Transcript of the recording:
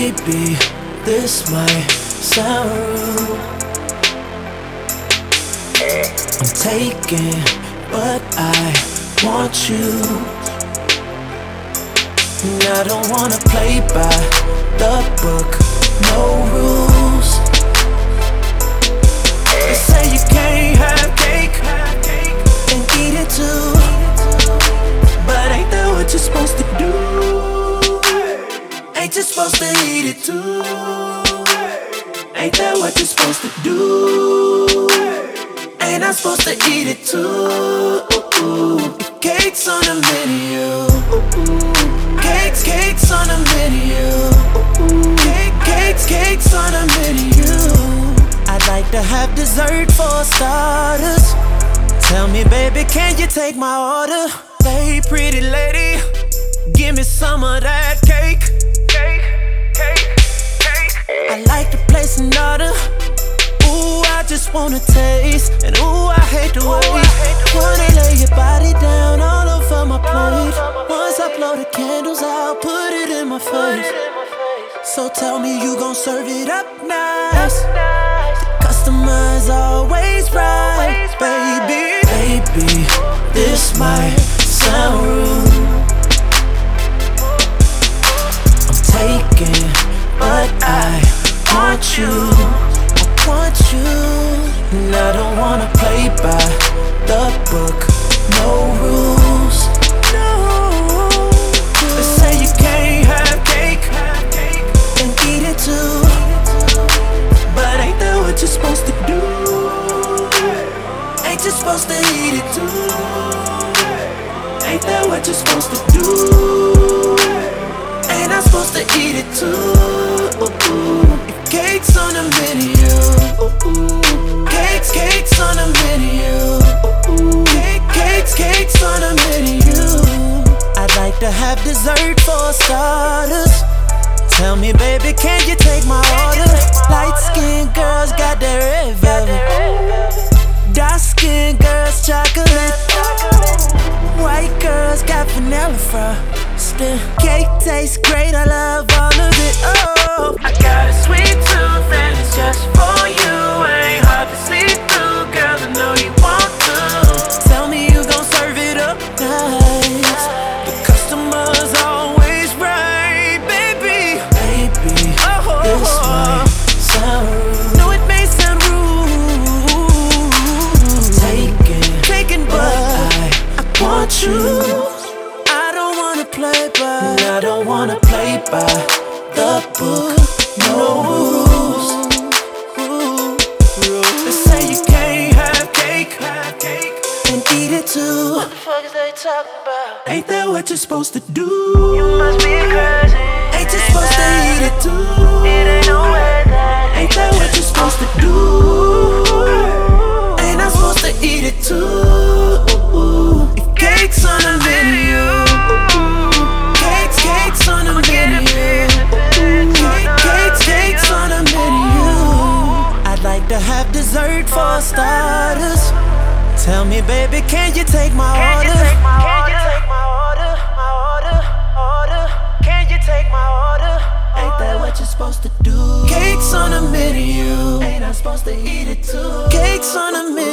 Baby, this might sound rude. I'm taken, but I want you. And I don't wanna play by the book, no rules. They say you can't have cake and eat it too, but ain't that what you're supposed to do? Ain't you supposed to eat it too? Ain't that what you're supposed to do? Ain't I supposed to eat it too? If cake's on the menu, cakes on the menu, cakes on the menu. I'd like to have dessert for starters. Tell me, baby, can you take my order? Hey, pretty lady, give me some of that cake. I like the place in order. Ooh, I just wanna taste, and ooh, I hate to wait. Wanna lay your body down all over my plate. Once I blow the candles out, put it in my face. So tell me you gon' serve it up nice. The customer's always right, baby. Baby, this might sound rude. I'm taken, but I want you. I want you. And I don't wanna play by the book, no rules. No. They say you can't have cake and eat it too, but ain't that what you're supposed to do? Ain't you supposed to eat it too? Ain't that what you're supposed to do? Ain't I supposed to eat it too? If cake's on the menu, cakes on the menu, cakes on the menu. I'd like to have dessert for starters. Tell me, baby, can you take my order? Light-skinned girls got that red velvet, dark-skinned girls chocolate, white girls got vanilla frosting. Cake tastes great, I love all of it. Oh, I got a sweet tooth and it's just for you. Ain't hard to sleep through, girl, I know you want to. Tell me you gon' serve it up nice. The customer's always right, baby. Baby, this might sound rude. No, it may sound rude. Taken, but I want you. I don't wanna play by, I don't wanna play by the book, no rules. They say you can't have cake and eat it too. What the fuck is they talking about? Ain't that what you're supposed to do? You must be crazy. Ain't you supposed to eat it too? It ain't no way that. Ain't that what you're supposed to do? Ain't I supposed to eat it too? If cake's on the menu, cakes on the menu, cakes on the menu. I'd like to have dessert for starters. Tell me, baby, can you take my order? Can you take my order? Can you take my order? Ain't that what you're supposed to do? Cakes on the menu, ain't I supposed to eat it too? Cakes on the menu.